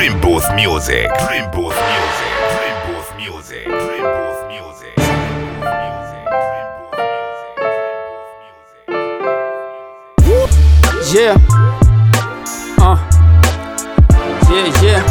Dream Booth Music. Dream Booth Music. Dream Booth Music. Dream Booth Music. Yeah. Yeah.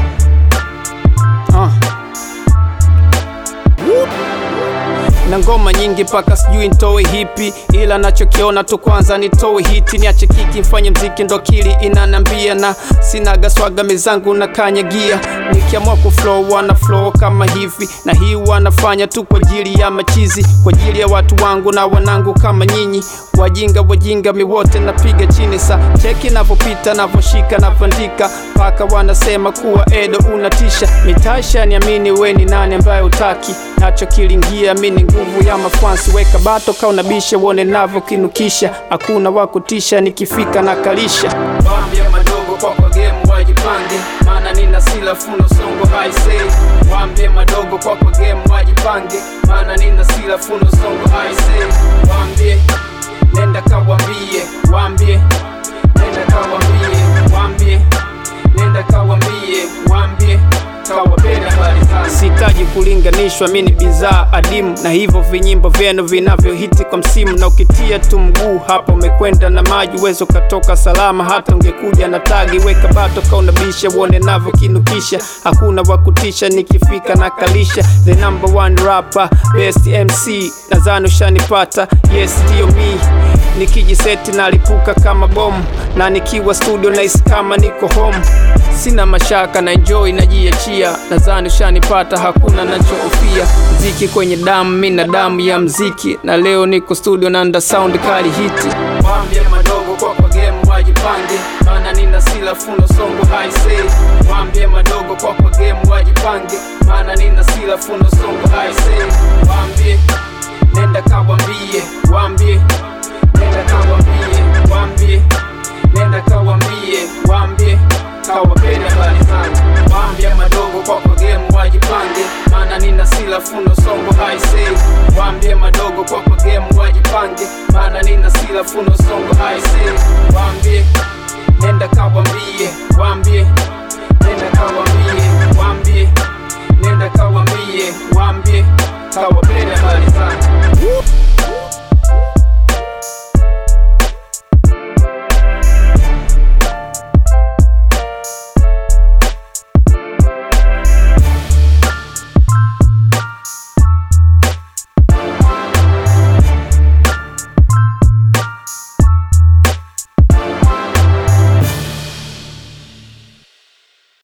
Na ngoma nyingi paka sijui nitoe hipi, ila nachokiona tu kwanza nitoe hiti. Niache kiki mfanye mziki ndo kili inanambia, na sinaga swaga mezangu na kanyagia. Nikiamua kuflow wana flow kama hivi, na hii wanafanya tu kwa ajili ya machizi, kwa ajili ya watu wangu na wanangu kama nyinyi. Wajinga mi wote napiga chini, sa cheki navopita navoshika navandika, paka wanasema kuwa Edo unatisha. Mitasha niamini we ni nani ambaye utaki, nacho kilingia mini nguvu ya mafansi. Weka bato kaunabisha wone navo kinukisha, hakuna wakutisha nikifika na kalisha. Wambia madogo kwa game wajipange, maana nina sila funo songo haisei. Wambia madogo kwa game wajipange, maana nina sila funo songo haisei. Wambie nenda kawambie, wambie nenda kawambie, wambie nenda kawambie, wambie kawapenda bali sana. Sitaji kulinganishwa mini bidhaa adimu, na hivyo vinyimbo vyenu vinavyo hiti kwa msimu. Na ukitia tu mguu hapa umekwenda na maji, uwezo katoka salama hata ungekuja na tagi. Weka bato kaunabisha uone navyo kinukisha, hakuna wakutisha nikifika na kalisha. The number one rapper, best MC, nadhani ushanipata. Yes ndio me, nikijiseti nalipuka kama bomu, na nikiwa studio nice kama niko home. Sina mashaka na enjoy najiachia, nadhani ushanipata hakuna nachoofia. Mziki kwenye damu, mina damu ya mziki, na leo niko studio na nda sound kali hiti. Wambia madogo kwa game wajipange, maana nina sila funo songo haisei. Wambia madogo kwa game wajipange, maana nina sila funo songo haisei. Wambie nenda kawambie, wambie nenda kawambie, wambie nenda kawambie, wambie kawapenda bali sana. Wambia madogo kwa game wajipange, maana nina sila funo songo haisei. Wambia madogo kwa game wajipange, maana nina sila funo songo haisei. Wambie nenda kawambie, wambie nenda kawambie, wambie nenda kawambie, wambie kawapenda bali sana.